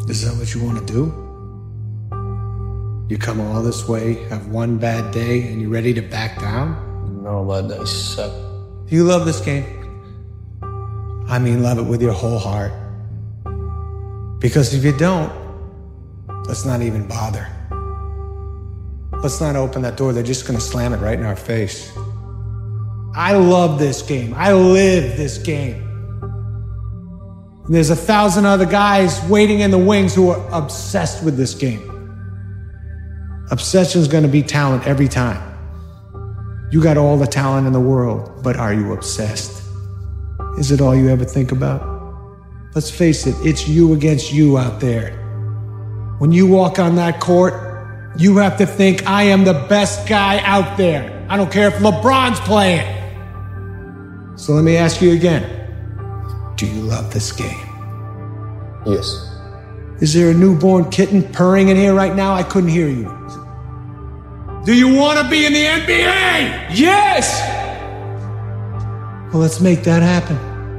Is that what you want to do? You come all this way, have one bad day, and you're ready to back down? No, bad days suck. Do you love this game? I mean, love it with your whole heart. Because if you don't, let's not even bother. Let's not open that door. They're just going to slam it right in our face. I love this game. I live this game. And there's 1,000 other guys waiting in the wings who are obsessed with this game. Obsession's going to be talent every time. You got all the talent in the world, but are you obsessed? Is it all you ever think about? Let's face it, it's you against you out there. When you walk on that court, you have to think, I am the best guy out there. I don't care if LeBron's playing. So let me ask you again. Do you love this game? Yes. Is there a newborn kitten purring in here right now? I couldn't hear you. Do you want to be in the NBA? Yes! Well, let's make that happen.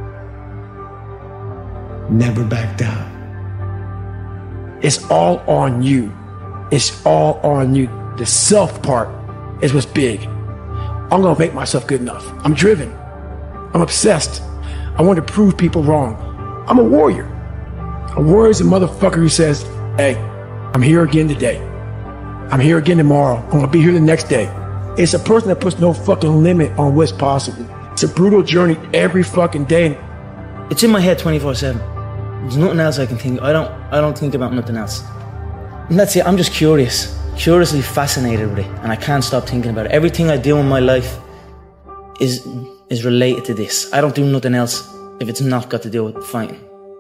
Never back down. It's all on you. It's all on you. The self part is what's big. I'm gonna make myself good enough. I'm driven. I'm obsessed. I want to prove people wrong. I'm a warrior. A warrior is a motherfucker who says, hey, I'm here again today. I'm here again tomorrow. I'm gonna be here the next day. It's a person that puts no fucking limit on what's possible. It's a brutal journey every fucking day. It's in my head 24/7. There's nothing else I can think. I don't think about nothing else. And that's it. I'm just curious, curiously fascinated with it, and I can't stop thinking about it. Everything I do in my life is related to this. I don't do nothing else if it's not got to do with fighting.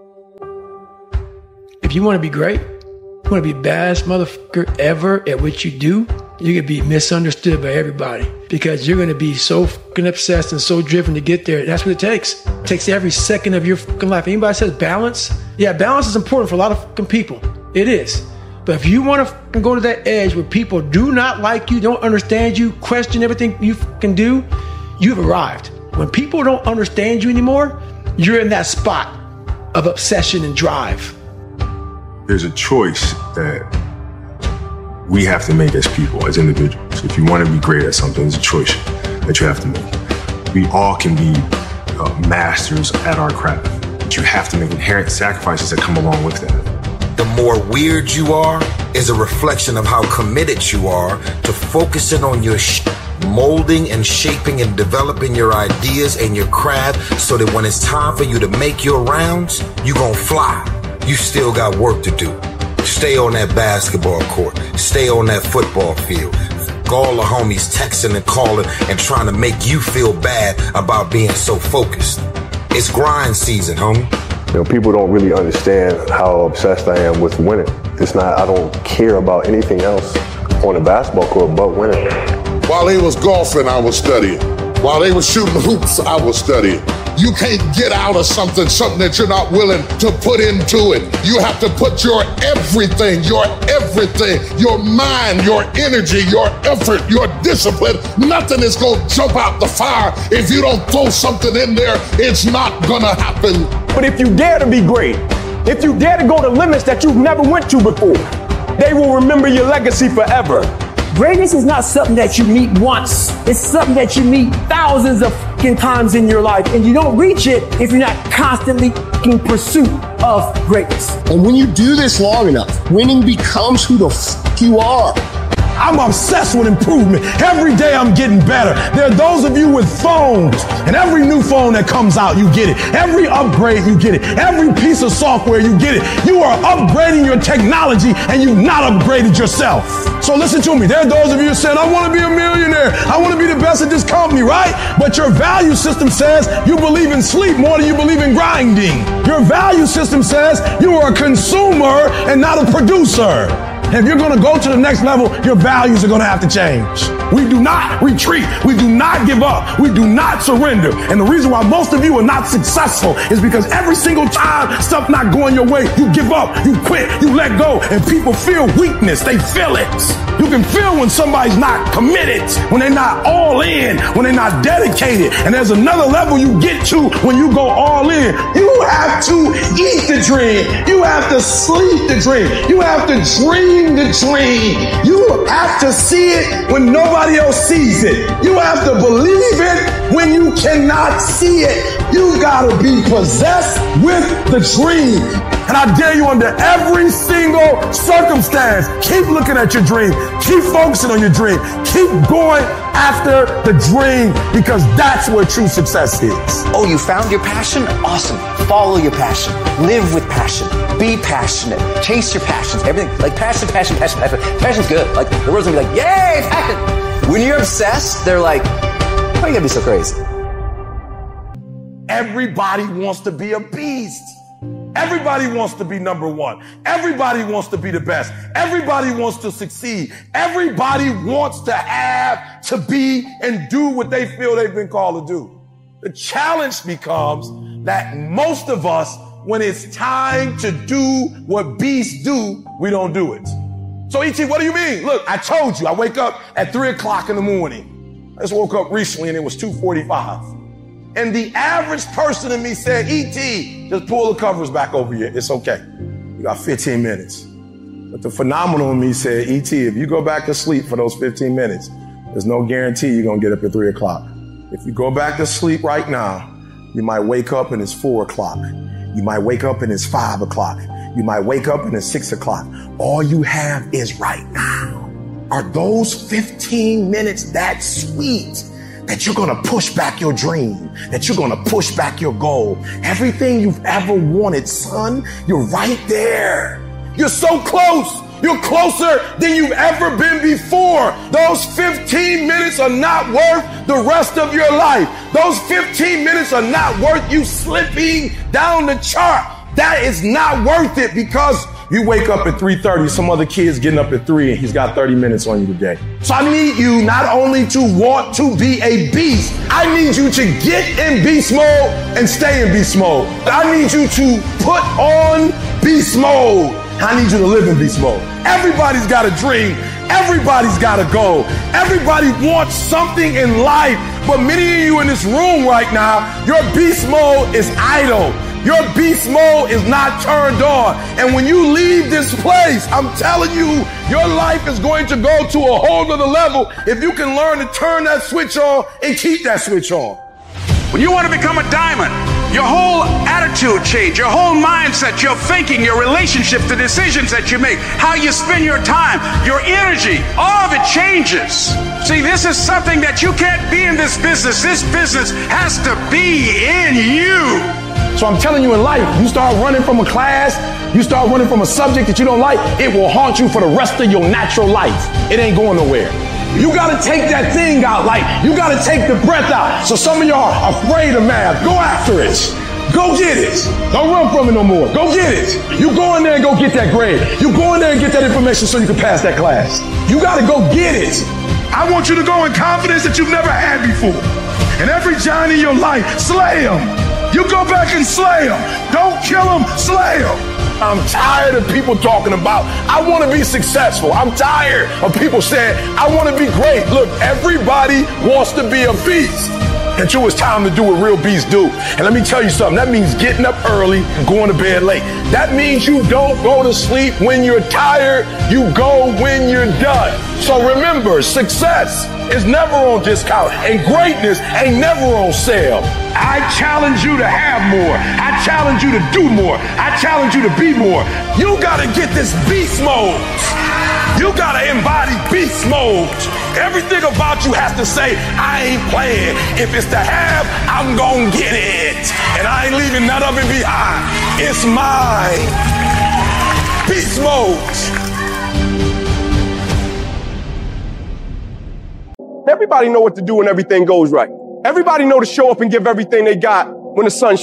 If you want to be great, you want to be the baddest motherfucker ever at what you do, you're going to be misunderstood by everybody because you're going to be so fucking obsessed and so driven to get there. That's what it takes. It takes every second of your fucking life. Anybody says balance? Yeah, balance is important for a lot of fucking people. It is. But if you want to go to that edge where people do not like you, don't understand you, question everything you fucking do, you've arrived. When people don't understand you anymore, you're in that spot of obsession and drive. There's a choice that we have to make as people, as individuals. If you want to be great at something, it's a choice that you have to make. We all can be masters at our craft, but you have to make inherent sacrifices that come along with that. The more weird you are is a reflection of how committed you are to focusing on your molding and shaping and developing your ideas and your craft so that when it's time for you to make your rounds, you gonna fly. You still got work to do. Stay on that basketball court. Stay on that football field. All the homies texting and calling and trying to make you feel bad about being so focused. It's grind season, homie. You know, people don't really understand how obsessed I am with winning. It's not, I don't care about anything else on the basketball court but winning. While they was golfing, I was studying. While they was shooting hoops, I was studying. You can't get out of something that you're not willing to put into it. You have to put your everything, your mind, your energy, your effort, your discipline. Nothing is gonna jump out the fire. If you don't throw something in there, it's not gonna happen. But if you dare to be great, if you dare to go to limits that you've never went to before, they will remember your legacy forever. Greatness is not something that you meet once. It's something that you meet thousands of fucking times in your life, and you don't reach it if you're not constantly in pursuit of greatness. And when you do this long enough, winning becomes who the fuck you are. I'm obsessed with improvement. Every day I'm getting better. There are those of you with phones, and every new phone that comes out, you get it. Every upgrade, you get it. Every piece of software, you get it. You are upgrading your technology, and you've not upgraded yourself. So listen to me. There are those of you saying, I want to be a millionaire. I want to be the best at this company, right? But your value system says you believe in sleep more than you believe in grinding. Your value system says you are a consumer and not a producer. If you're going to go to the next level, your values are going to have to change. We do not retreat. We do not give up. We do not surrender. And the reason why most of you are not successful is because every single time stuff not going your way, you give up, you quit, you let go, and people feel weakness. They feel it. You can feel when somebody's not committed, when they're not all in, when they're not dedicated. And there's another level you get to when you go all in. You have to eat the dream. You have to sleep the dream. You have to dream the dream. You have to see it when nobody else sees it. You have to believe it when you cannot see it. You gotta be possessed with the dream. And I dare you, under every single circumstance, keep looking at your dream. Keep focusing on your dream. Keep going after the dream, because that's where true success is. Oh, you found your passion? Awesome. Follow your passion. Live with passion. Be passionate. Chase your passions. Everything. Like passion. Passion's good. Like the world's gonna be like, yay, passion. When you're obsessed, they're like, why are you gonna be so crazy? Everybody wants to be a beast. Everybody wants to be number one. Everybody wants to be the best. Everybody wants to succeed. Everybody wants to have, to be, and do what they feel they've been called to do. The challenge becomes that most of us, when it's time to do what beasts do, we don't do it. So E.T., what do you mean? Look, I told you, I wake up at 3 o'clock in the morning. I just woke up recently and it was 2:45. And the average person in me said, E.T., just pull the covers back over here. It's okay. You got 15 minutes. But the phenomenal in me said, E.T., if you go back to sleep for those 15 minutes, there's no guarantee you're going to get up at 3 o'clock. If you go back to sleep right now, you might wake up and it's 4 o'clock. You might wake up and it's 5 o'clock. You might wake up and it's 6 o'clock. All you have is right now. Are those 15 minutes that sweet that you're going to push back your dream, that you're going to push back your goal? Everything you've ever wanted, son, you're right there. You're so close. You're closer than you've ever been before. Those 15 minutes are not worth the rest of your life. Those 15 minutes are not worth you slipping down the chart. That is not worth it, because you wake up at 3:30, some other kid's getting up at 3 and he's got 30 minutes on you today. So I need you not only to want to be a beast, I need you to get in beast mode and stay in beast mode. I need you to put on beast mode. I need you to live in beast mode. Everybody's got a dream. Everybody's got a goal. Everybody wants something in life. But many of you in this room right now, your beast mode is idle. Your beast mode is not turned on. And when you leave this place, I'm telling you, your life is going to go to a whole nother level if you can learn to turn that switch on and keep that switch on. When you want to become a diamond, your whole attitude change, your whole mindset, your thinking, your relationships, the decisions that you make, how you spend your time, your energy, all of it changes. See, this is something that you can't be in this business. This business has to be in you. So I'm telling you, in life, you start running from a class, you start running from a subject that you don't like, it will haunt you for the rest of your natural life. It ain't going nowhere. You gotta take that thing out, like you gotta take the breath out. So some of y'all are afraid of math. Go after it. Go get it. Don't run from it no more. Go get it. You go in there and go get that grade. You go in there and get that information so you can pass that class. You gotta go get it. I want you to go in confidence that you've never had before. And every giant in your life, slay them. You go back and slay them. Don't kill them, slay them. I'm tired of people talking about, I want to be successful. I'm tired of people saying, I want to be great. Look, everybody wants to be a beast until it's time to do what real beasts do. And let me tell you something, that means getting up early and going to bed late. That means you don't go to sleep when you're tired. You go when you're done. So remember, success is never on discount and greatness ain't never on sale. I challenge you to have more. I challenge you to do more. I challenge you to be more. You gotta get this beast mode. You gotta embody beast mode. Everything about you has to say, I ain't playing. If it's to have, I'm gonna get it. And I ain't leaving none of it behind. It's mine. Beast mode. Everybody know what to do when everything goes right. Everybody know to show up and give everything they got when the sun's shining.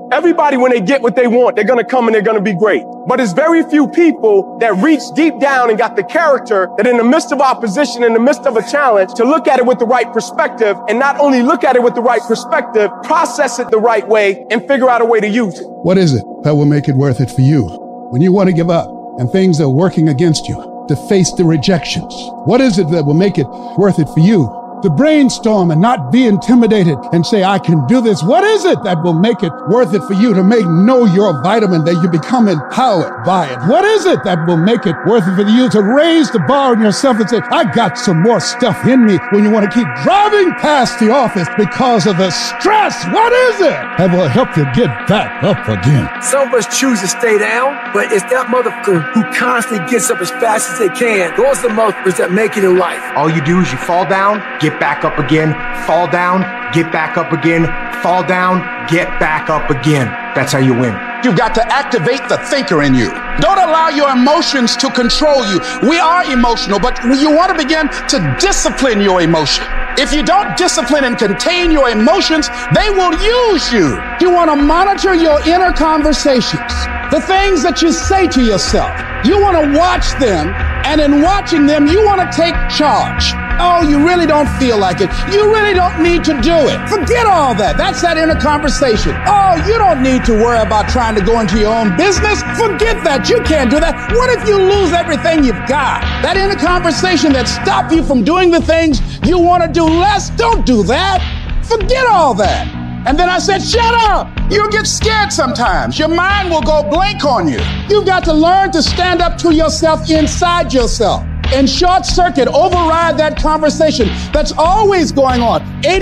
Everybody, when they get what they want, they're going to come and they're going to be great. But it's very few people that reach deep down and got the character that in the midst of opposition, in the midst of a challenge, to look at it with the right perspective, and not only look at it with the right perspective, process it the right way and figure out a way to use it. What is it that will make it worth it for you when you want to give up and things are working against you, to face the rejections? What is it that will make it worth it for you to brainstorm and not be intimidated and say, I can do this? What is it that will make it worth it for you to know your vitamin, that you become empowered by it? What is it that will make it worth it for you to raise the bar on yourself and say, I got some more stuff in me, when you want to keep driving past the office because of the stress? What is it that will help you get back up again? Some of us choose to stay down, but it's that motherfucker who constantly gets up as fast as they can. Those are the motherfuckers that make it in life. All you do is you fall down, get back up again, fall down, get back up again, fall down, get back up again. That's how you win. You've got to activate the thinker in you. Don't allow your emotions to control you. We are emotional, but you want to begin to discipline your emotion. If you don't discipline and contain your emotions, they will use you. You want to monitor your inner conversations, the things that you say to yourself. You want to watch them, and in watching them, you want to take charge. Oh, you really don't feel like it. You really don't need to do it. Forget all that. That's that inner conversation. Oh, you don't need to worry about trying to go into your own business. Forget that. You can't do that. What if you lose everything you've got? That inner conversation that stopped you from doing the things you want to do less, don't do that. Forget all that. And then I said, shut up. You'll get scared sometimes. Your mind will go blank on you. You've got to learn to stand up to yourself inside yourself and short circuit, override that conversation that's always going on.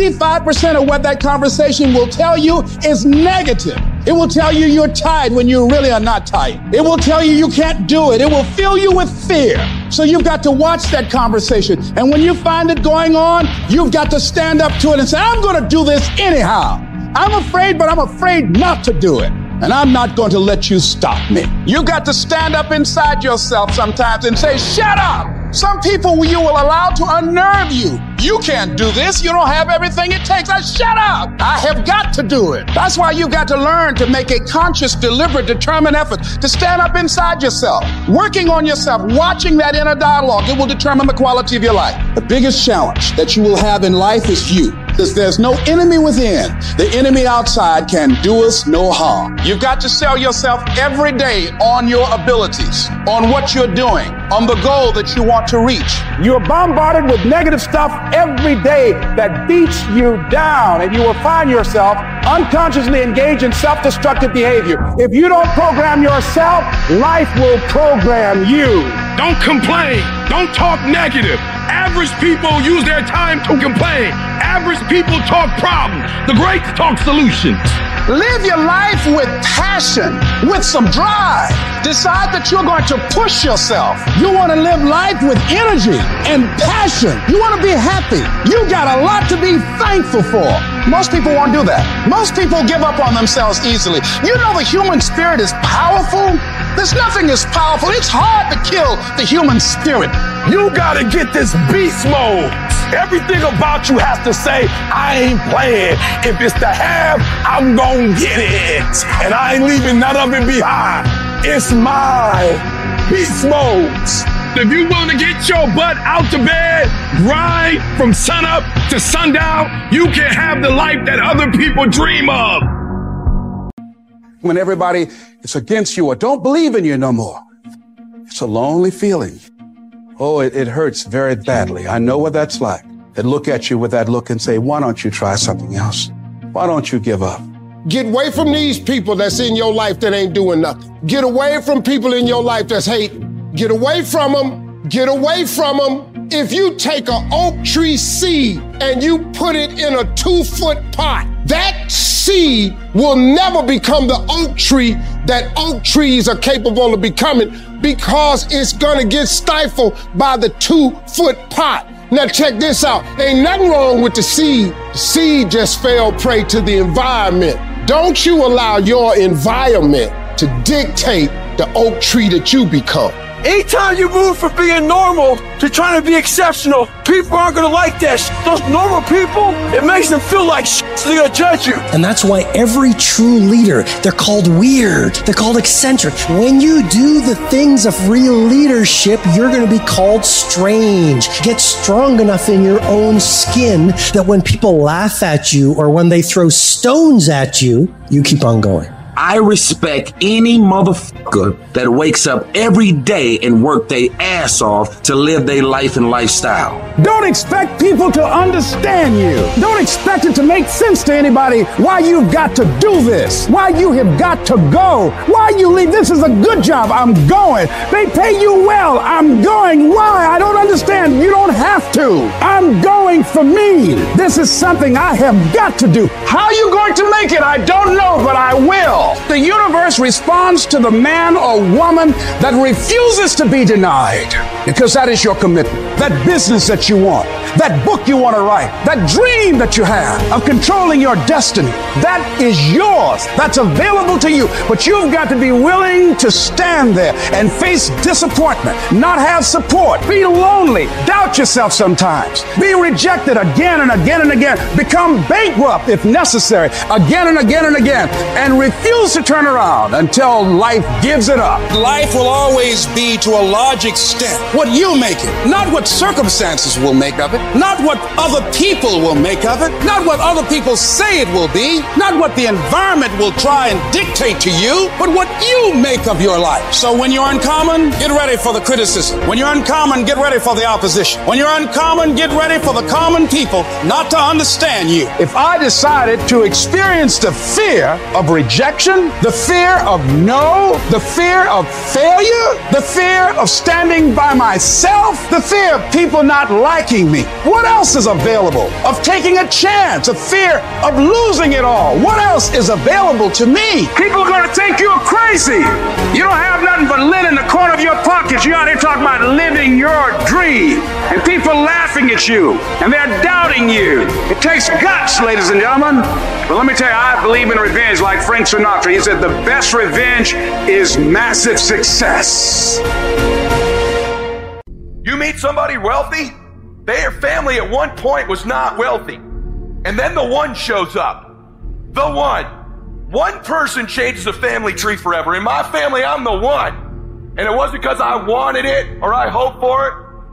85% of what that conversation will tell you is negative. It will tell you you're tired when you really are not tired. It will tell you you can't do it. It will fill you with fear. So you've got to watch that conversation. And when you find it going on, you've got to stand up to it and say, I'm going to do this anyhow. I'm afraid, but I'm afraid not to do it. And I'm not going to let you stop me. You got to stand up inside yourself sometimes and say, shut up. Some people you will allow to unnerve you. You can't do this. You don't have everything it takes. Shut up. I have got to do it. That's why you've got to learn to make a conscious, deliberate, determined effort to stand up inside yourself, working on yourself, watching that inner dialogue. It will determine the quality of your life. The biggest challenge that you will have in life is you. Because there's no enemy within. The enemy outside can do us no harm. You've got to sell yourself every day on your abilities, on what you're doing, on the goal that you want to reach. You're bombarded with negative stuff every day that beats you down, and you will find yourself unconsciously engaged in self-destructive behavior. If you don't program yourself, life will program you. Don't complain. Don't talk negative. Average people use their time to complain. Average people talk problems. The greats talk solutions. Live your life with passion, with some drive. Decide that you're going to push yourself. You want to live life with energy and passion. You want to be happy. You got a lot to be thankful for. Most people won't do that. Most people give up on themselves easily. You know the human spirit is powerful. There's nothing as powerful. It's hard to kill the human spirit. You gotta get this beast mode. Everything about you has to say, I ain't playing. If it's to have, I'm gonna get it. And I ain't leaving none of it behind. It's mine. Beast modes. If you want to get your butt out to bed, grind from sunup to sundown, you can have the life that other people dream of. When everybody is against you or don't believe in you no more, it's a lonely feeling. Oh, it hurts very badly. I know what that's like. They look at you with that look and say, why don't you try something else? Why don't you give up? Get away from these people that's in your life that ain't doing nothing. Get away from people in your life that's hating. Get away from them. Get away from them. If you take an oak tree seed and you put it in a 2-foot pot, that seed will never become the oak tree that oak trees are capable of becoming, because it's gonna get stifled by the 2-foot pot. Now check this out. Ain't nothing wrong with the seed. The seed just fell prey to the environment. Don't you allow your environment to dictate the oak tree that you become. Anytime you move from being normal to trying to be exceptional, people aren't going to like that shit. Those normal people, it makes them feel like shit, so they're going to judge you. And that's why every true leader, they're called weird. They're called eccentric. When you do the things of real leadership, you're going to be called strange. Get strong enough in your own skin that when people laugh at you or when they throw stones at you, you keep on going. I respect any motherfucker that wakes up every day and work their ass off to live their life and lifestyle. Don't expect people to understand you. Don't expect it to make sense to anybody why you've got to do this, why you have got to go, why you leave. This is a good job. I'm going. They pay you well. I'm going. Why? I don't understand. You don't have to. I'm going for me. This is something I have got to do. How are you going to make it? I don't know, but I will. The universe responds to the man or woman that refuses to be denied, because that is your commitment. That business that you want, that book you want to write, that dream that you have of controlling your destiny, that is yours. That's available to you. But you've got to be willing to stand there and face disappointment, not have support, be lonely, doubt yourself sometimes, be rejected again and again and again, become bankrupt if necessary, again and again and again, and refuse to turn around until life gives it up. Life will always be, to a large extent, what you make it, not what circumstances will make of it, not what other people will make of it, not what other people say it will be, not what the environment will try and dictate to you, but what you make of your life. So when you're uncommon, get ready for the criticism. When you're uncommon, get ready for the opposition. When you're uncommon, get ready for the common people not to understand you. If I decided to experience the fear of rejection, the fear of no, the fear of failure, the fear of standing by myself, the fear of people not liking me, what else is available? Of taking a chance, a fear of losing it all. What else is available to me? People are going to think you're crazy. You don't have nothing but lint in the corner of your pockets. You're out here talking about living your dream. And people laughing at you. And they're doubting you. It takes guts, ladies and gentlemen. But let me tell you, I believe in revenge like Frank Sinatra. He said the best revenge is massive success. You meet somebody wealthy, their family at one point was not wealthy. And then the one shows up. The one. One person changes the family tree forever. In my family, I'm the one. And it wasn't because I wanted it or I hoped for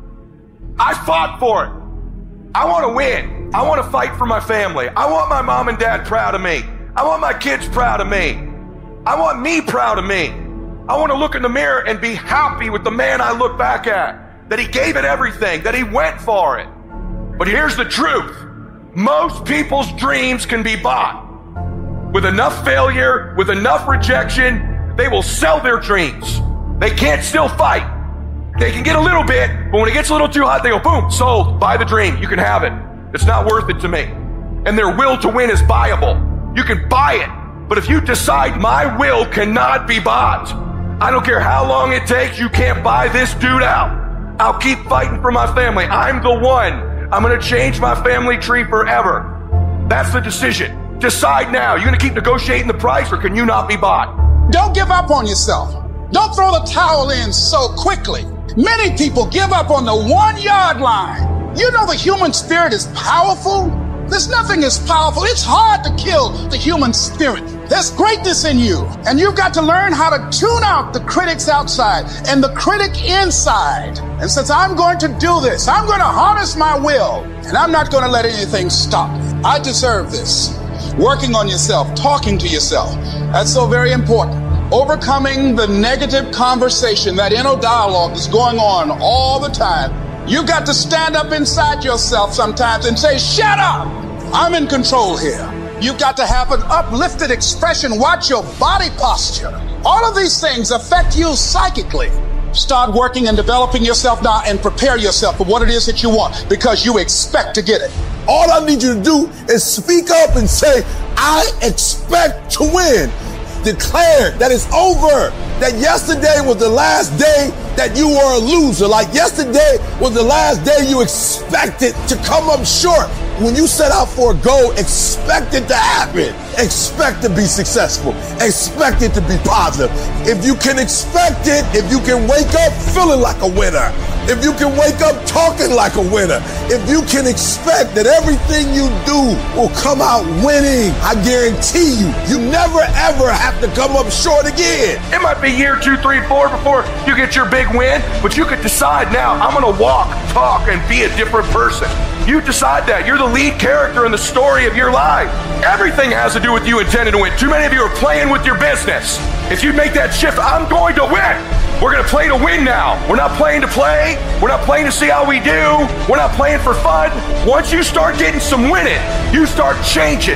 it. I fought for it. I want to win. I want to fight for my family. I want my mom and dad proud of me. I want my kids proud of me. I want me proud of me. I want to look in the mirror and be happy with the man I look back at, that he gave it everything, that he went for it. But here's the truth. Most people's dreams can be bought. With enough failure, with enough rejection, they will sell their dreams. They can't still fight. They can get a little bit, but when it gets a little too hot, they go, boom, sold, buy the dream. You can have it. It's not worth it to me. And their will to win is buyable. You can buy it. But if you decide my will cannot be bought, I don't care how long it takes, you can't buy this dude out. I'll keep fighting for my family. I'm the one. I'm going to change my family tree forever. That's the decision. Decide now. You're going to keep negotiating the price, or can you not be bought? Don't give up on yourself. Don't throw the towel in so quickly. Many people give up on the 1 yard line. You know the human spirit is powerful. There's nothing as powerful. It's hard to kill the human spirit. There's greatness in you. And you've got to learn how to tune out the critics outside and the critic inside. And since I'm going to do this, I'm going to harness my will. And I'm not going to let anything stop me. I deserve this. Working on yourself, talking to yourself. That's so very important. Overcoming the negative conversation, that inner dialogue is going on all the time. You've got to stand up inside yourself sometimes and say, shut up! I'm in control here. You've got to have an uplifted expression. Watch your body posture. All of these things affect you psychically. Start working and developing yourself now and prepare yourself for what it is that you want, because you expect to get it. All I need you to do is speak up and say, I expect to win. Declare that it's over. That yesterday was the last day that you were a loser. Like yesterday was the last day you expected to come up short. When you set out for a goal, expect it to happen. expect to be successful. Expect it to be positive. If you can expect it, if you can wake up feeling like a winner, if you can wake up talking like a winner, if you can expect that everything you do will come out winning, I guarantee you, you never ever have to come up short again. It might be year 2, 3, 4 before you get your big win, but you could decide now, I'm going to walk, talk, and be a different person. You decide that. You're the lead character in the story of your life. Everything has to do with you intending to win. Too many of you are playing with your business. If you make that shift, I'm going to win. We're going to play to win now. We're not playing to play. We're not playing to see how we do. We're not playing for fun. Once you start getting some winning, you start changing.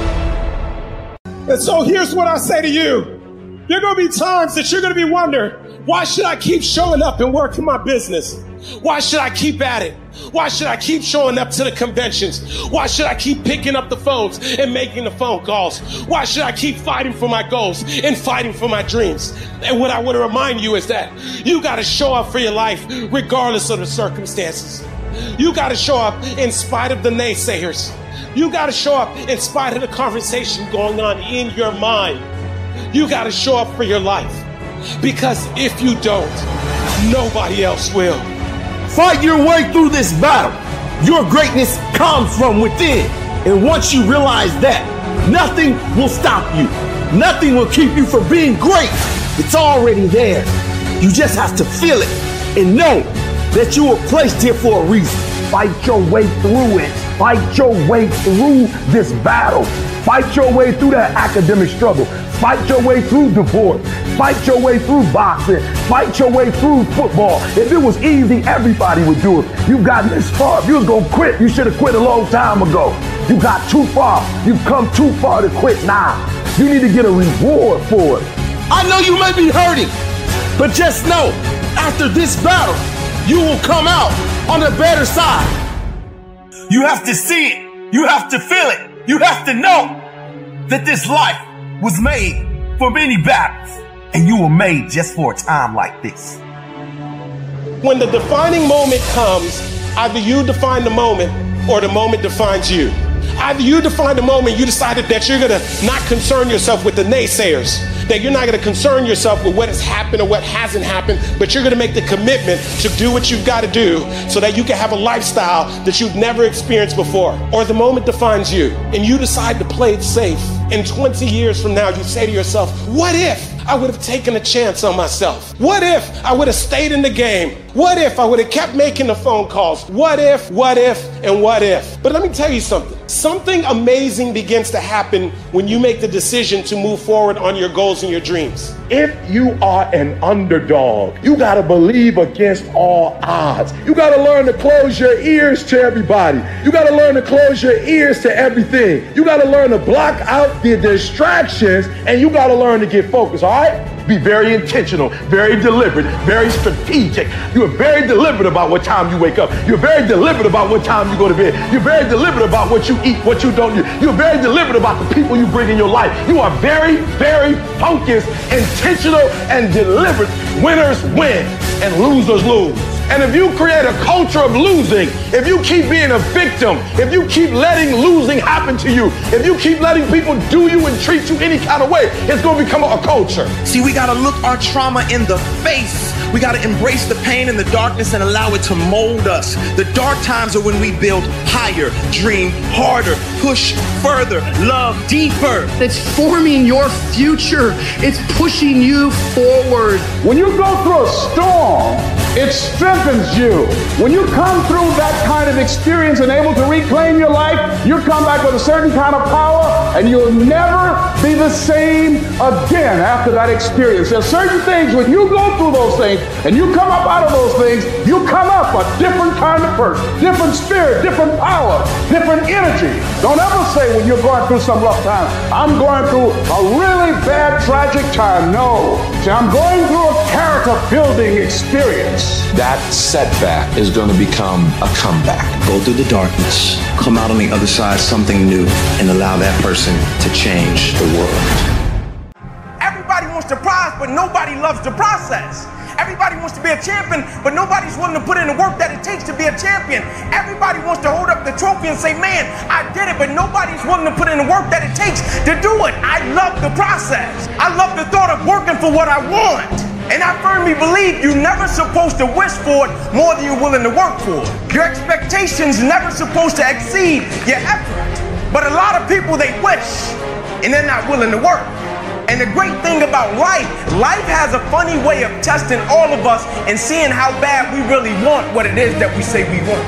And so here's what I say to you. There are going to be times that you're going to be wondering, why should I keep showing up and working my business? Why should I keep at it? Why should I keep showing up to the conventions? Why should I keep picking up the phones and making the phone calls? Why should I keep fighting for my goals and fighting for my dreams? And what I want to remind you is that you got to show up for your life regardless of the circumstances. You got to show up in spite of the naysayers. You got to show up in spite of the conversation going on in your mind. You got to show up for your life. Because if you don't, nobody else will. Fight your way through this battle. Your greatness comes from within. And once you realize that, nothing will stop you. Nothing will keep you from being great. It's already there. You just have to feel it and know that you were placed here for a reason. Fight your way through it. Fight your way through this battle. Fight your way through that academic struggle. Fight your way through divorce. Fight your way through boxing. Fight your way through football. If it was easy, everybody would do it. You've gotten this far. If you was going to quit, you should have quit a long time ago. You got too far. You've come too far to quit now. You need to get a reward for it. I know you may be hurting, but just know, after this battle, you will come out on the better side. You have to see it. You have to feel it. You have to know that this life was made for many battles, and you were made just for a time like this. When the defining moment comes, either you define the moment or the moment defines you. Either you define the moment, you decided that you're going to not concern yourself with the naysayers, that you're not going to concern yourself with what has happened or what hasn't happened, but you're going to make the commitment to do what you've got to do so that you can have a lifestyle that you've never experienced before. Or the moment defines you and you decide to play it safe. And 20 years from now, you say to yourself, what if I would have taken a chance on myself? What if I would have stayed in the game? What if I would have kept making the phone calls? What if, and what if? But let me tell you something. Something amazing begins to happen when you make the decision to move forward on your goals and your dreams. If you are an underdog, you got to believe against all odds. You got to learn to close your ears to everybody. You got to learn to close your ears to everything. You got to learn to block out the distractions, and you got to learn to get focused, all right? Be very intentional, very deliberate, very strategic. You are very deliberate about what time you wake up. You're very deliberate about what time you go to bed. You're very deliberate about what you eat, what you don't eat. You're very deliberate about the people you bring in your life. You are very, very focused, intentional, and deliberate. Winners win and losers lose. And if you create a culture of losing, if you keep being a victim, if you keep letting losing happen to you, if you keep letting people do you and treat you any kind of way, it's going to become a culture. See, we got to look our trauma in the face. We got to embrace the pain and the darkness and allow it to mold us. The dark times are when we build higher, dream harder, push further, love deeper. It's forming your future. It's pushing you forward. When you go through a storm, it strengthens you. When you come through that kind of experience and able to reclaim your life, you come back with a certain kind of power, and you'll never be the same again after that experience. There's certain things, when you go through those things and you come up out of those things, you come up a different kind of person, different spirit, different power, different energy. Don't ever say when you're going through some rough time, I'm going through a really bad, tragic time. No. See, I'm going through a character building experience. That setback is going to become a comeback. Go through the darkness, come out on the other side something new, and allow that person to change the world. Everybody wants to prize, but nobody loves the process. Everybody wants to be a champion, but nobody's willing to put in the work that it takes to be a champion. Everybody wants to hold up the trophy and say, man, I did it, but nobody's willing to put in the work that it takes to do it. I love the process. I love the thought of working for what I want. And I firmly believe you're never supposed to wish for it more than you're willing to work for it. Your expectations never supposed to exceed your effort. But a lot of people, they wish, and they're not willing to work. And the great thing about life has a funny way of testing all of us and seeing how bad we really want what it is that we say we want.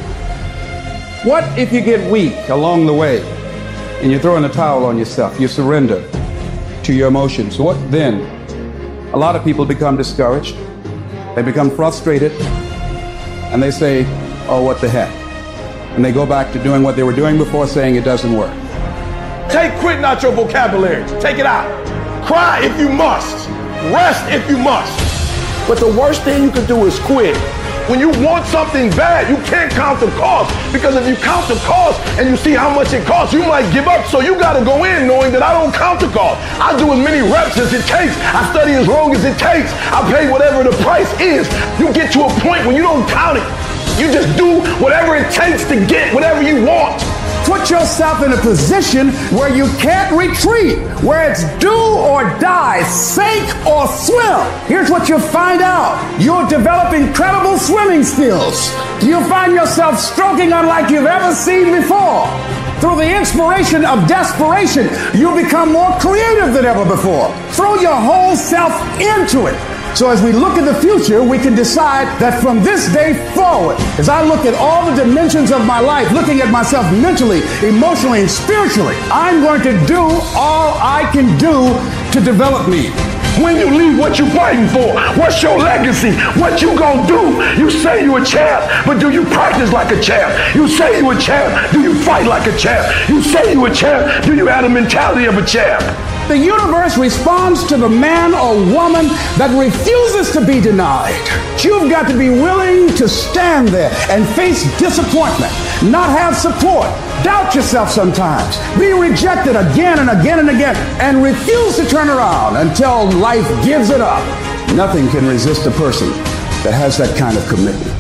What if you get weak along the way and you throw in the towel on yourself? You surrender to your emotions. What then? A lot of people become discouraged. They become frustrated. And they say, oh, what the heck? And they go back to doing what they were doing before, saying it doesn't work. Take quitting out your vocabulary. Take it out. Cry if you must. Rest if you must. But the worst thing you can do is quit. When you want something bad, you can't count the cost. Because if you count the cost and you see how much it costs, you might give up. So you got to go in knowing that I don't count the cost. I do as many reps as it takes. I study as long as it takes. I pay whatever the price is. You get to a point when you don't count it. You just do whatever it takes to get whatever you want. Put yourself in a position where you can't retreat, where it's do or die, sink or swim. Here's what you'll find out. You'll develop incredible swimming skills. You'll find yourself stroking unlike you've ever seen before. Through the inspiration of desperation, you'll become more creative than ever before. Throw your whole self into it. So as we look at the future, we can decide that from this day forward, as I look at all the dimensions of my life, looking at myself mentally, emotionally, and spiritually, I'm going to do all I can do to develop me. When you leave, what you fighting for? What's your legacy? What you gonna do? You say you a champ, but do you practice like a champ? You say you a champ, do you fight like a champ? You say you a champ, do you have the mentality of a champ? The universe responds to the man or woman that refuses to be denied. You've got to be willing to stand there and face disappointment, not have support, doubt yourself sometimes, be rejected again and again and again, and refuse to turn around until life gives it up. Nothing can resist a person that has that kind of commitment.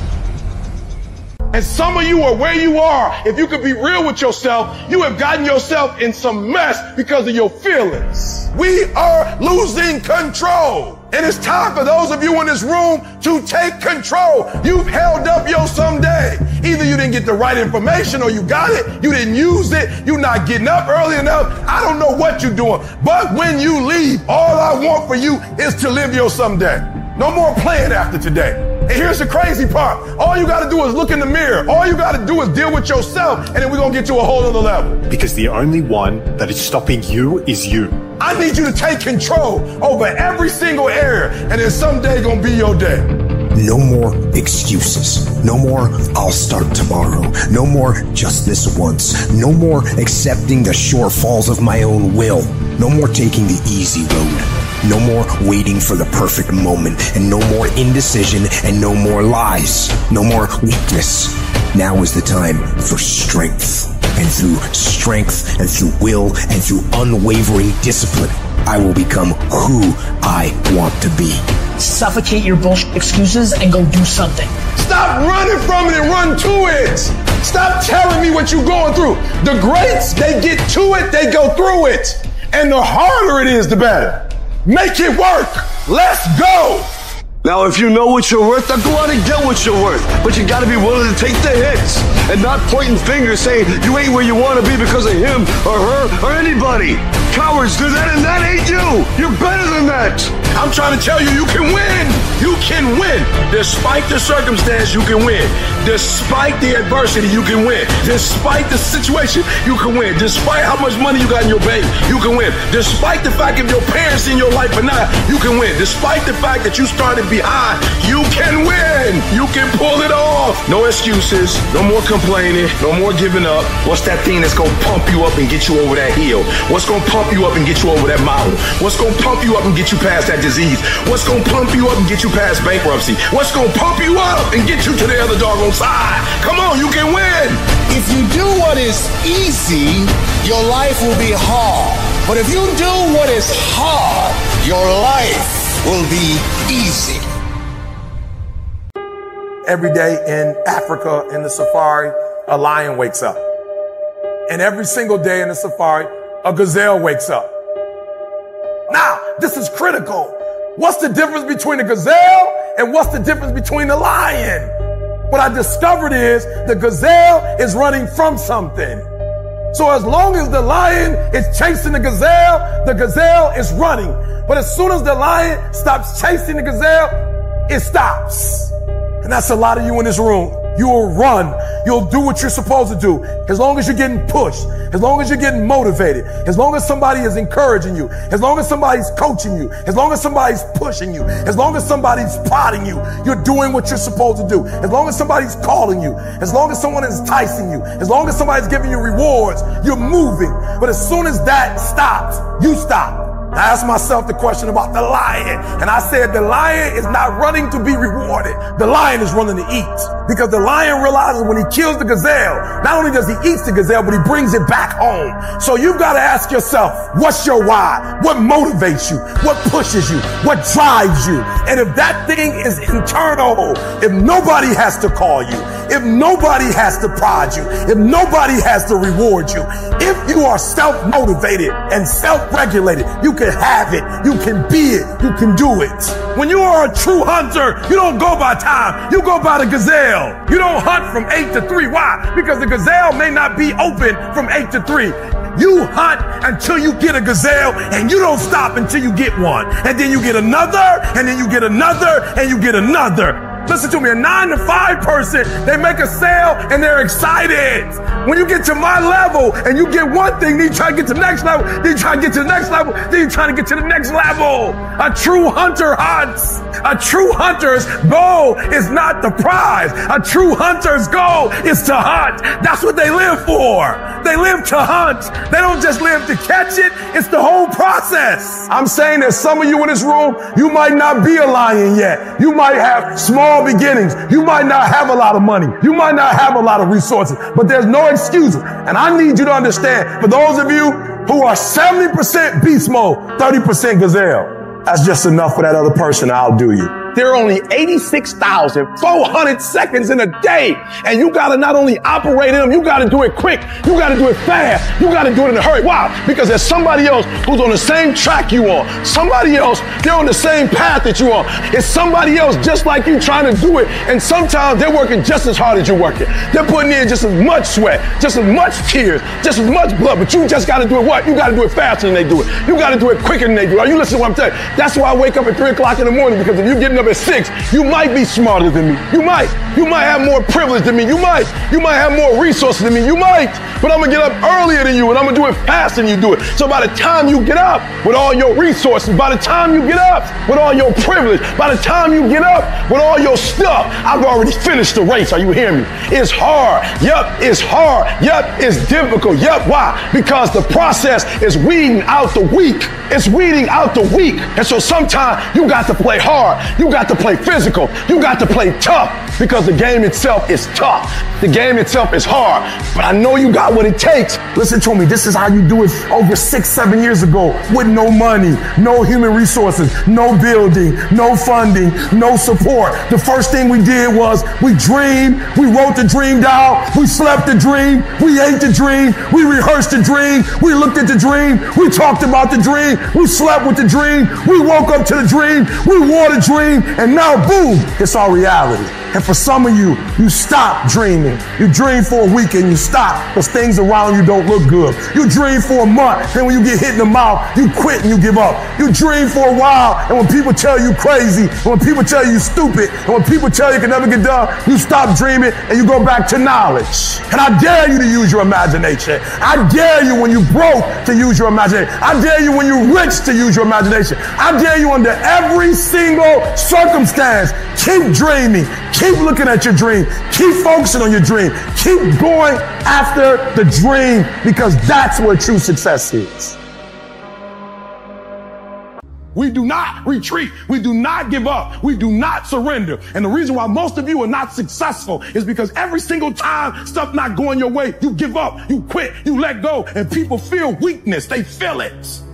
And some of you are where you are. If you could be real with yourself, you have gotten yourself in some mess because of your feelings. We are losing control. And it's time for those of you in this room to take control. You've held up your someday. Either you didn't get the right information or you got it, you didn't use it, you're not getting up early enough. I don't know what you're doing. But when you leave, all I want for you is to live your someday. No more playing after today. And here's the crazy part. All you got to do is look in the mirror. All you got to do is deal with yourself, and then we're going to get to a whole other level. Because the only one that is stopping you is you. I need you to take control over every single area, and then someday going to be your day. No more excuses. No more, I'll start tomorrow. No more, just this once. No more accepting the shortfalls of my own will. No more taking the easy road. No more waiting for the perfect moment, and no more indecision, and no more lies. No more weakness. Now is the time for strength. And through strength, and through will, and through unwavering discipline, I will become who I want to be. Suffocate your bullshit excuses and go do something. Stop running from it and run to it. Stop telling me what you're going through. The greats, they get to it, they go through it. And the harder it is, the better. Make it work. Let's go. Now, if you know what you're worth, then go out and get what you're worth. But you gotta be willing to take the hits and not pointing fingers saying you ain't where you want to be because of him or her or anybody. Cowards do that, and that ain't you. You're better than that. I'm trying to tell you, you can win. You can win. Despite the circumstance, you can win. Despite the adversity, you can win. Despite the situation, you can win. Despite how much money you got in your bank, you can win. Despite the fact if your parents in your life or not, you can win. Despite the fact that you started behind, you can win. You can pull it off. No excuses. No more complaining. No more giving up. What's that thing that's going to pump you up and get you over that hill? What's going to pump you up and get you over that mountain? What's going to pump you up and get you past that disease? What's going to pump you up and get you past bankruptcy? What's going to pump you up and get you to the other doggone side? Come on, you can win. If you do what is easy, your life will be hard. But if you do what is hard, your life will be easy. Every day in Africa, in the safari, a lion wakes up. And every single day in the safari, a gazelle wakes up. Now, this is critical. What's the difference between a gazelle and what's the difference between a lion? What I discovered is the gazelle is running from something. So as long as the lion is chasing the gazelle is running. But as soon as the lion stops chasing the gazelle, it stops. And that's a lot of you in this room. You will run. You'll do what you're supposed to do. As long as you're getting pushed, as long as you're getting motivated, as long as somebody is encouraging you, as long as somebody's coaching you, as long as somebody's pushing you, as long as somebody's prodding you, you're doing what you're supposed to do. As long as somebody's calling you, as long as someone is enticing you, as long as somebody's giving you rewards, you're moving. But as soon as that stops, you stop. I asked myself the question about the lion, and I said the lion is not running to be rewarded. The lion is running to eat, because the lion realizes when he kills the gazelle, not only does he eat the gazelle, but he brings it back home. So you've got to ask yourself, what's your why? What motivates you? What pushes you? What drives you? And if that thing is internal, if nobody has to call you, if nobody has to prod you, if nobody has to reward you, if you are self-motivated and self-regulated, you can have it, you can be it, you can do it. When you are a true hunter, you don't go by time, you go by the gazelle. You don't hunt from 8 to 3. Why? Because the gazelle may not be open from 8 to 3. You hunt until you get a gazelle, and you don't stop until you get one. And then you get another, and then you get another, and you get another. Listen to me, a 9 to 5 person, they make a sale and they're excited. When you get to my level and you get one thing, then you try to get to the next level, then you try to get to the next level, then you try to get to the next level. A true hunter hunts. A true hunter's goal is not the prize. A true hunter's goal is to hunt. That's what they live for. They live to hunt. They don't just live to catch it. It's the whole process. I'm saying that some of you in this room, you might not be a lion yet. You might have small beginnings. You might not have a lot of money. You might not have a lot of resources, but there's no excuses. And I need you to understand, for those of you who are 70% beast mode, 30% gazelle, that's just enough for that other person. I'll do you. There are only 86,400 seconds in a day. And you got to not only operate in them, you got to do it quick. You got to do it fast. You got to do it in a hurry. Why? Because there's somebody else who's on the same track you on. Somebody else, they're on the same path that you on. It's somebody else just like you trying to do it. And sometimes they're working just as hard as you're working. They're putting in just as much sweat, just as much tears, just as much blood. But you just got to do it what? You got to do it faster than they do it. You got to do it quicker than they do. Are you listening to what I'm telling you? That's why I wake up at 3 o'clock in the morning, because if you're getting up at 6, you might be smarter than me. You might have more privilege than me. You might have more resources than me. You might, but I'm gonna get up earlier than you, and I'm gonna do it faster than you do it. So by the time you get up with all your resources, by the time you get up with all your privilege, by the time you get up with all your stuff, I've already finished the race. Are you hearing me? It's hard. Yep, it's hard. Yep, it's difficult. Yep, why? Because the process is weeding out the weak. It's weeding out the weak. And so sometimes you got to play hard. You got to play physical. You got to play tough, because the game itself is tough. The game itself is hard. But I know you got what it takes. Listen to me. This is how you do it over 6-7 years ago, with no money, no human resources, no building, no funding, no support. The first thing we did was we dreamed. We wrote the dream down. We slept the dream. We ate the dream. We rehearsed the dream. We looked at the dream. We talked about the dream. We slept with the dream. We woke up to the dream. We wore the dream. And now, boom, it's our reality. And for some of you, you stop dreaming. You dream for a week and you stop because things around you don't look good. You dream for a month, and when you get hit in the mouth, you quit and you give up. You dream for a while, and when people tell you crazy, and when people tell you stupid, and when people tell you can never get done, you stop dreaming and you go back to knowledge. And I dare you to use your imagination. I dare you when you broke to use your imagination. I dare you when you're rich to use your imagination. I dare you under every single circumstance. Keep dreaming. Keep looking at your dream. Keep focusing on your dream. Keep going after the dream, because that's where true success is. We do not retreat. We do not give up. We do not surrender. And the reason why most of you are not successful is because every single time stuff not going your way, you give up, you quit, you let go, and people feel weakness. They feel it.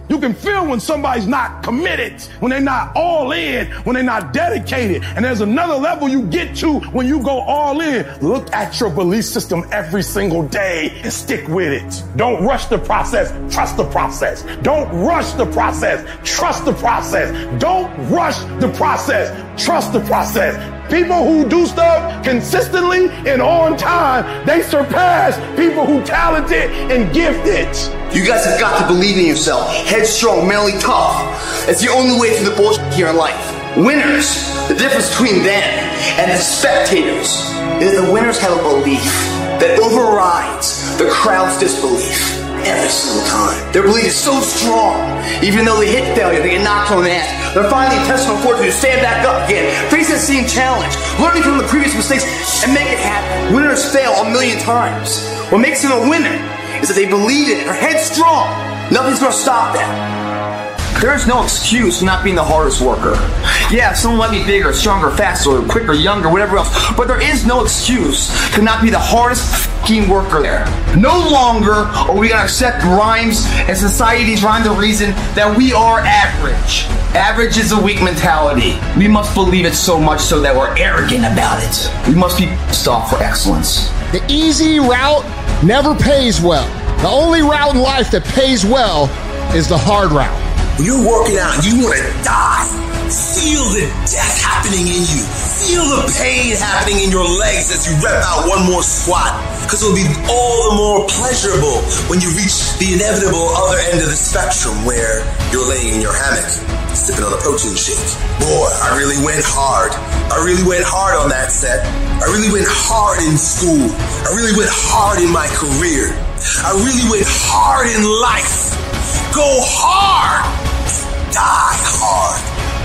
You can feel when somebody's not committed, when they're not all in, when they're not dedicated. And there's another level you get to when you go all in. Look at your belief system every single day and stick with it. Don't rush the process. Trust the process. Don't rush the process. Trust the process. Don't rush the process. Trust the process. People who do stuff consistently and on time, they surpass people who talented and gifted. You guys have got to believe in yourself. Headstrong, mentally tough. It's the only way through the bullshit here in life. Winners, the difference between them and the spectators is the winners have a belief that overrides the crowd's disbelief. Every single time. Their belief is so strong, even though they hit failure, they get knocked on the ass. They're finding the intestinal fortitude to stand back up again, face the same challenge, learning from the previous mistakes, and make it happen. Winners fail a million times. What makes them a winner is that they believe in it, they're headstrong. Nothing's gonna stop them. There's no excuse for not being the hardest worker. Yeah, someone might be bigger, stronger, faster, quicker, younger, whatever else, but there is no excuse to not be the hardest f***ing worker there. No longer are we gonna accept rhymes and society's rhymes of reason that we are average. Average is a weak mentality. We must believe it so much so that we're arrogant about it. We must be pissed off for excellence. The easy route never pays well. The only route in life that pays well is the hard route. When you're working out and you want to die, feel the death happening in you. Feel the pain happening in your legs as you rep out one more squat. Because it'll be all the more pleasurable when you reach the inevitable other end of the spectrum where you're laying in your hammock, sipping on a protein shake. Boy, I really went hard. I really went hard on that set. I really went hard in school. I really went hard in my career. I really went hard in life. Go hard. Die hard.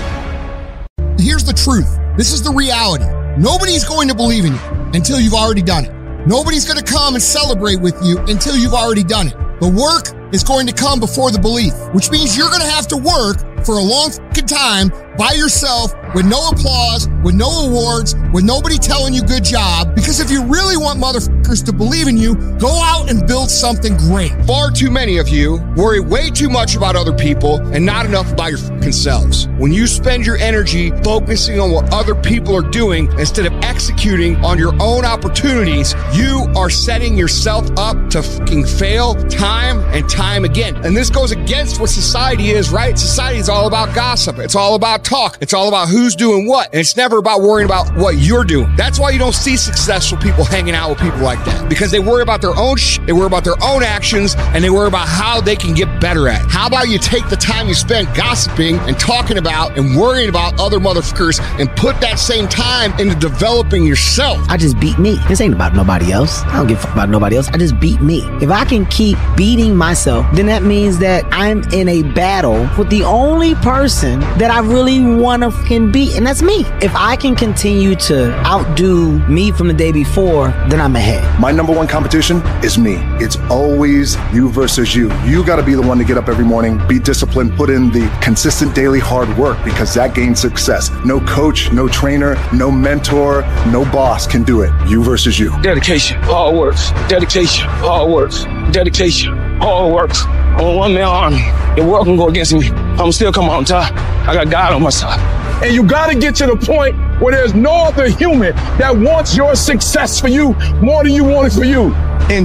Here's the truth. This is the reality. Nobody's going to believe in you until you've already done it. Nobody's going to come and celebrate with you until you've already done it. The work is going to come before the belief, which means you're going to have to work for a long fucking time by yourself with no applause, with no awards, with nobody telling you good job. Because if you really want motherfuckers to believe in you, go out and build something great. Far too many of you worry way too much about other people and not enough about your fucking selves. When you spend your energy focusing on what other people are doing instead of executing on your own opportunities, you are setting yourself up to fucking fail time and time again. And this goes against what society is, right? Society is all about gossip. It's all about talk. It's all about who's doing what. And it's never about worrying about what you're doing. That's why you don't see successful people hanging out with people like that. Because they worry about their own shit, they worry about their own actions, and they worry about how they can get better at it. How about you take the time you spend gossiping and talking about and worrying about other motherfuckers and put that same time into developing yourself? I just beat me. This ain't about nobody else. I don't give a fuck about nobody else. I just beat me. If I can keep beating myself, then that means that I'm in a battle with the only person that I really want to fucking beat, and that's me. If I can continue to outdo me from the day before, then I'm ahead. My number one competition is me. It's always you versus you. You got to be the one to get up every morning, be disciplined, put in the consistent daily hard work, because that gains success. No coach, no trainer, no mentor, no boss can do it. You versus you. Dedication, hard works. Dedication, hard works. Dedication, hard works. I'm a one-man army. The world can go against me. I'm still coming on top. I got God on my side. And you got to get to the point where there's no other human that wants your success for you more than you want it for you. In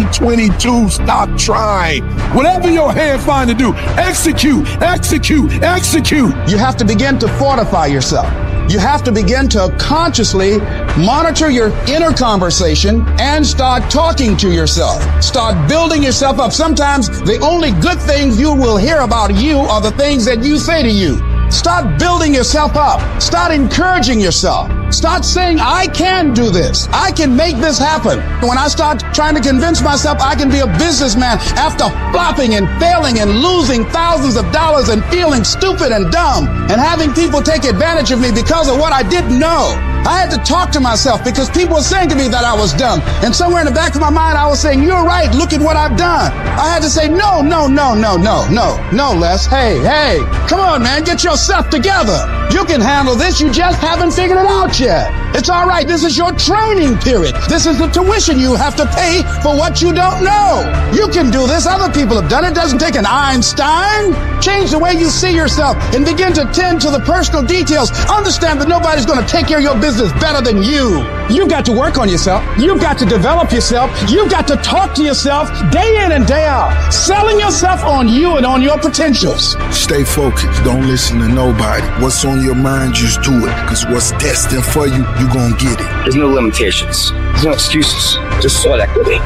2022, stop trying. Whatever your hand find to do, execute, execute, execute. You have to begin to fortify yourself. You have to begin to consciously monitor your inner conversation and start talking to yourself. Start building yourself up. Sometimes the only good things you will hear about you are the things that you say to you. Start building yourself up. Start encouraging yourself. Start saying, I can do this. I can make this happen. When I start trying to convince myself I can be a businessman after flopping and failing and losing thousands of dollars and feeling stupid and dumb and having people take advantage of me because of what I didn't know. I had to talk to myself because people were saying to me that I was dumb. And somewhere in the back of my mind, I was saying, you're right. Look at what I've done. I had to say, no, Les. Hey, come on, man. Get yourself together. You can handle this. You just haven't figured it out yet. It's all right. This is your training period. This is the tuition you have to pay for what you don't know. You can do this. Other people have done it. It doesn't take an Einstein. Change the way you see yourself and begin to tend to the personal details. Understand that nobody's going to take care of your business better than you. You've got to work on yourself. You've got to develop yourself. You've got to talk to yourself day in and day out, selling yourself on you and on your potentials. Stay focused. Don't listen to nobody. What's on your mind, just do it. Because what's destined for you, you're going to get it. There's no limitations. There's no excuses. Just sweat equity.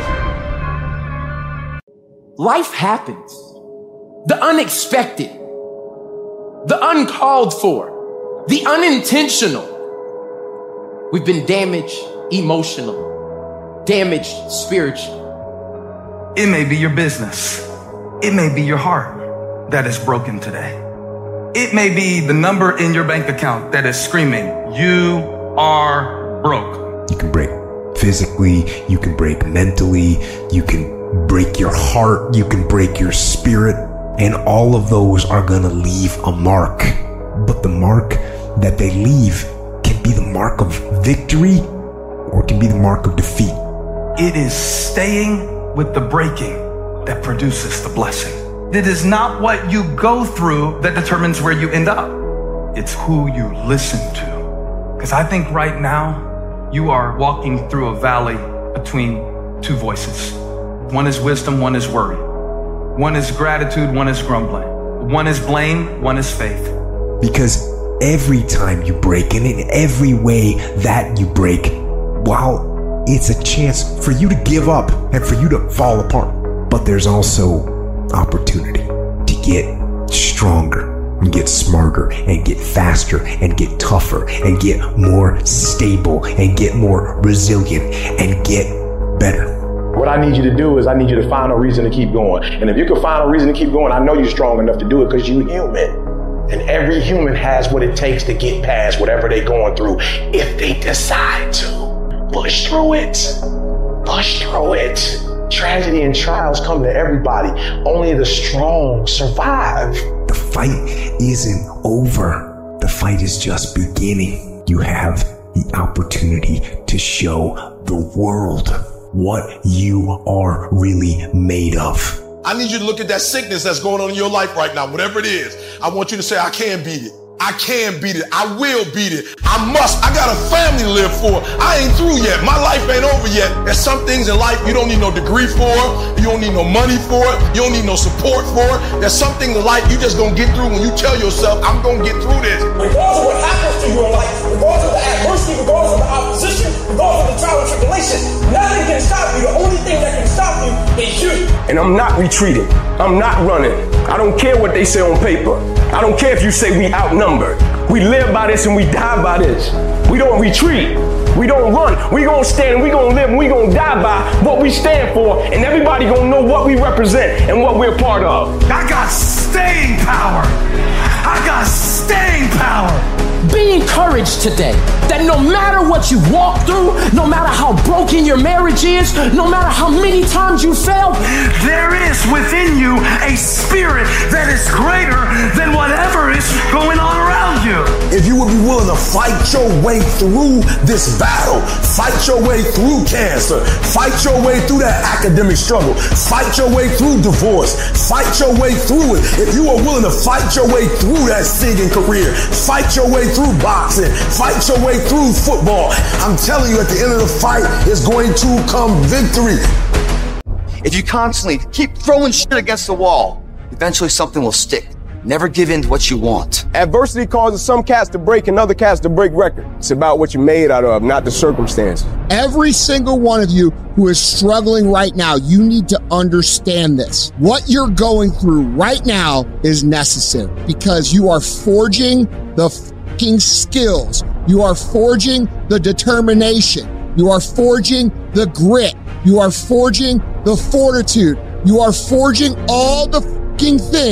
Life happens. The unexpected. The uncalled for. The unintentional. We've been damaged emotionally. Damaged spiritually. It may be your business. It may be your heart that is broken today. It may be the number in your bank account that is screaming, you are broke. You can break physically, you can break mentally, you can break your heart, you can break your spirit, and all of those are gonna leave a mark. But the mark that they leave can be the mark of victory or it can be the mark of defeat. It is staying with the breaking that produces the blessing. It is not what you go through that determines where you end up. It's who you listen to. Because I think right now you are walking through a valley between two voices. One is wisdom, one is worry. One is gratitude, one is grumbling. One is blame, one is faith. Because every time you break, and in every way that you break, while it's a chance for you to give up and for you to fall apart, but there's also opportunity to get stronger and get smarter and get faster and get tougher and get more stable and get more resilient and get better. What I need you to do is I need you to find a reason to keep going. And if you can find a reason to keep going, I know you're strong enough to do it because you're human. And every human has what it takes to get past whatever they're going through if they decide to. Push through it. Push through it. Tragedy and trials come to everybody. Only the strong survive. The fight isn't over. The fight is just beginning. You have the opportunity to show the world what you are really made of. I need you to look at that sickness that's going on in your life right now, whatever it is. I want you to say, I can beat it. I can beat it. I will beat it. I must. I got a family to live for. I ain't through yet. My life ain't over yet. There's some things in life you don't need no degree for. You don't need no money for it. You don't need no support for it. There's some things in life you just gonna get through when you tell yourself, I'm gonna get through this. Regardless of what happens to you in life, regardless of the adversity, regardless of the opposition, regardless of the trial and tribulation, nothing can stop you. The only thing that can stop you is you. And I'm not retreating. I'm not running. I don't care what they say on paper. I don't care if you say we outnumbered. We live by this and we die by this. We don't retreat. We don't run. We gonna stand and we gonna live and we gonna die by what we stand for, and everybody gonna know what we represent and what we're part of. I got staying power. I got staying power. Be encouraged today that no matter what you walk through, no matter how broken your marriage is, no matter how many times you failed, there is within you a spirit that is greater than whatever is going on around you. If you would be willing to fight your way through this battle, fight your way through cancer, fight your way through that academic struggle, fight your way through divorce, fight your way through it. If you are willing to fight your way through that singing career, fight your way through boxing, fight your way through football, I'm telling you, at the end of the fight is going to come victory. If you constantly keep throwing shit against the wall, eventually something will stick. Never give in to what you want. Adversity causes some cats to break and other cats to break records. It's about what you're made out of, not the circumstances. Every single one of you who is struggling right now, you need to understand this. What you're going through right now is necessary because you are forging the fucking skills. You are forging the determination. You are forging the grit. You are forging the fortitude. You are forging all the fucking things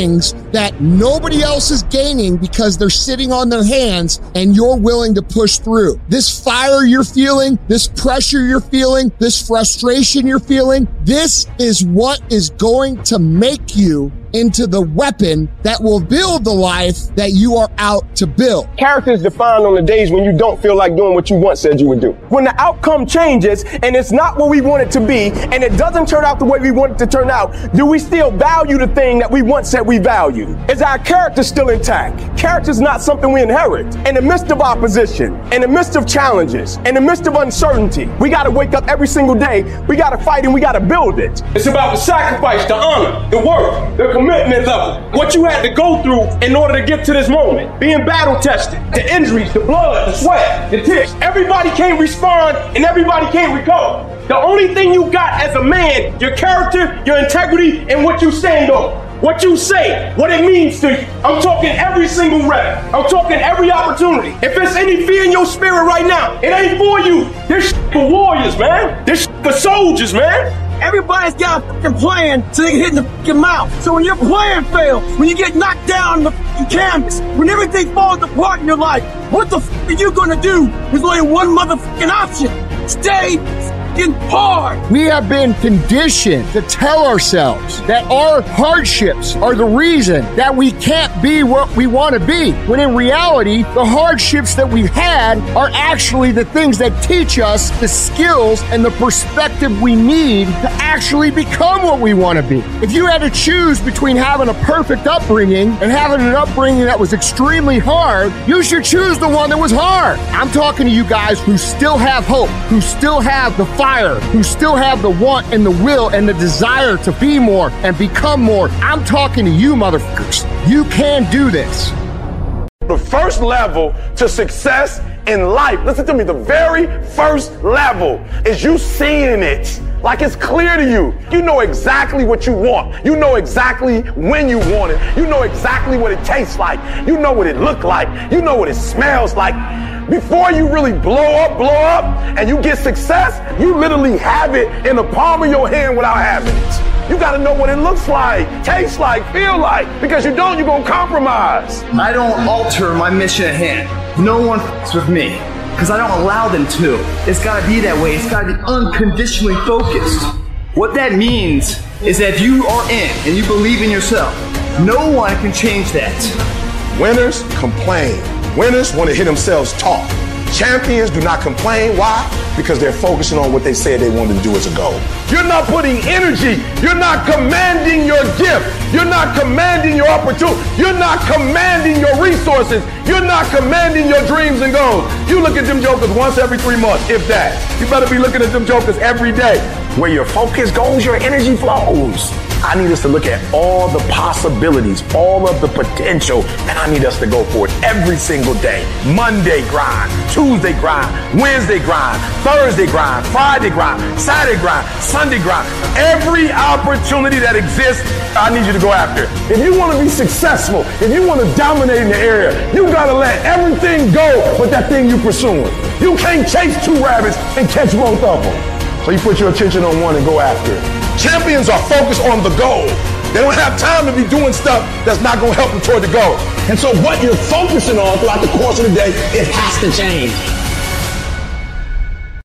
that nobody else is gaining because they're sitting on their hands and you're willing to push through. This fire you're feeling, this pressure you're feeling, this frustration you're feeling, this is what is going to make you into the weapon that will build the life that you are out to build. Character is defined on the days when you don't feel like doing what you once said you would do. When the outcome changes and it's not what we want it to be and it doesn't turn out the way we want it to turn out, do we still value the thing that we once said we value? Is our character still intact? Character is not something we inherit. In the midst of opposition, in the midst of challenges, in the midst of uncertainty, we got to wake up every single day. We got to fight and we got to build it. It's about the sacrifice, the honor, the work, the commitment level, what you had to go through in order to get to this moment. Being battle tested, the injuries, the blood, the sweat, the tears. Everybody can't respond and everybody can't recover. The only thing you got as a man, your character, your integrity, and what you stand on. What you say, what it means to you. I'm talking every single rep. I'm talking every opportunity. If there's any fear in your spirit right now, it ain't for you. This for warriors, man. This for soldiers, man. Everybody's got a fucking plan so they can hit in the fucking mouth. So when your plan fails, when you get knocked down on the fucking canvas, when everything falls apart in your life, what the fuck are you gonna do? There's only one motherfucking option. Stay fucking hard. We have been conditioned to tell ourselves that our hardships are the reason that we can't be what we want to be, when in reality, the hardships that we've had are actually the things that teach us the skills and the perspective we need to actually become what we want to be. If you had to choose between having a perfect upbringing and having an upbringing that was extremely hard, you should choose the one that was hard. I'm talking to you guys who still have hope, who still have the fire, who still have the want and the will and the desire to be more and become more. I'm talking to you motherfuckers. You can do this. The first level to success in life, listen to me, the very first level is you seeing it. Like it's clear to you. You know exactly what you want. You know exactly when you want it. You know exactly what it tastes like. You know what it looks like. You know what it smells like. Before you really blow up, and you get success, you literally have it in the palm of your hand without having it. You gotta know what it looks like, tastes like, feel like, because you don't, you're gonna compromise. I don't alter my mission at hand. No one f***s with me, because I don't allow them to. It's gotta be that way. It's gotta be unconditionally focused. What that means is that if you are in and you believe in yourself, no one can change that. Winners complain. Winners want to hear themselves talk. Champions do not complain. Why? Because they're focusing on what they said they wanted to do as a goal. You're not putting energy. You're not commanding your gift. You're not commanding your opportunity. You're not commanding your resources. You're not commanding your dreams and goals. You look at them jokers once every 3 months, if that. You better be looking at them jokers every day. Where your focus goes, your energy flows. I need us to look at all the possibilities, all of the potential, and I need us to go for it every single day. Monday grind, Tuesday grind, Wednesday grind, Thursday grind, Friday grind, Saturday grind, Sunday grind. Every opportunity that exists, I need you to go after. If you want to be successful, if you want to dominate in the area, you got to let everything go but that thing you're pursuing. You can't chase 2 rabbits and catch both of them. So you put your attention on one and go after it. Champions are focused on the goal. They don't have time to be doing stuff that's not going to help them toward the goal. And so what you're focusing on throughout the course of the day, it has to change.